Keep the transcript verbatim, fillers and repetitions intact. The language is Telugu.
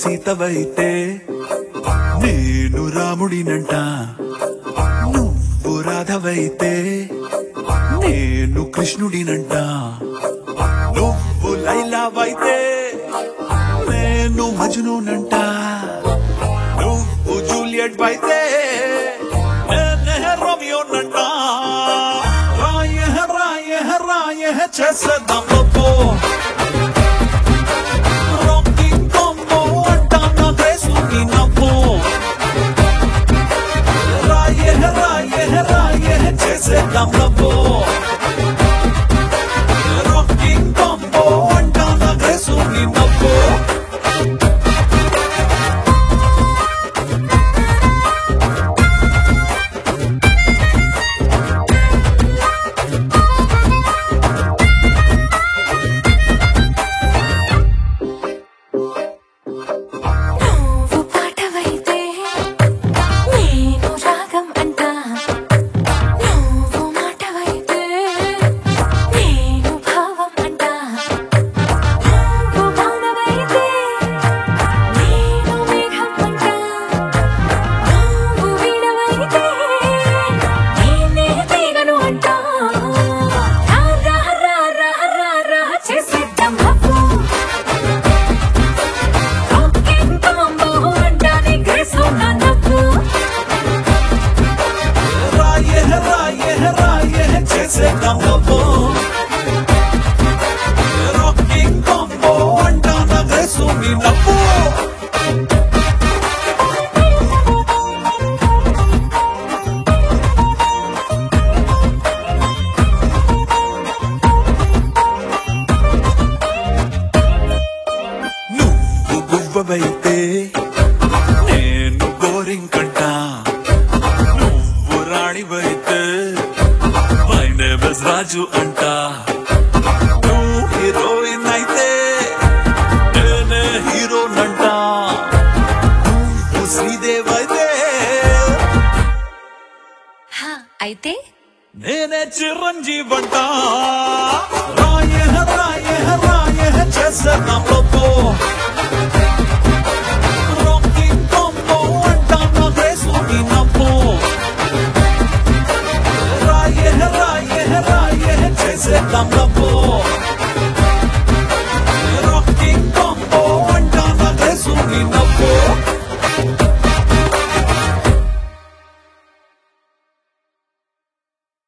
సీతవైతే నేను రాముడినంట, నువ్వు రాధవైతే నేను కృష్ణుడినంట, నువ్వు లైలావైతే నేను మజ్నూనంట, నువ్వు జూలియట్ అయితే నేనే రోమియోనంట. రాయ రాయ రాయ చేసేద్దాం లోపో రాకింగ్ కాంబో అంటా నా గ్రేసుని నవ్వు. రాయ రాయ రాయ చేసేద్దాం లోపో రాకింగ్ కాంబో అంటా నా గ్రేసుని నవ్వు. Rocking combo అంటా నా గ్రేసుని నవ్వు. నువ్వు గువ్వవైతే నేను గోరింకంట, నువ్వు రాణివైతే మై నేమ్ ఇస్ రాజు అంట, నువ్వు హీరోయిన్ అయితే నేనే హీరోనంట, నువ్వు శ్రీదేవ్ అయితే అయితే నేనే చిరంజీవంట. రాయ రాయ రాయ చేసేద్దాం లోపో రాకింగ్ కాంబో అంటా నా గ్రేసుని నవ్వు. రాయ రాయ రాయ చేసేద్దాం లోపో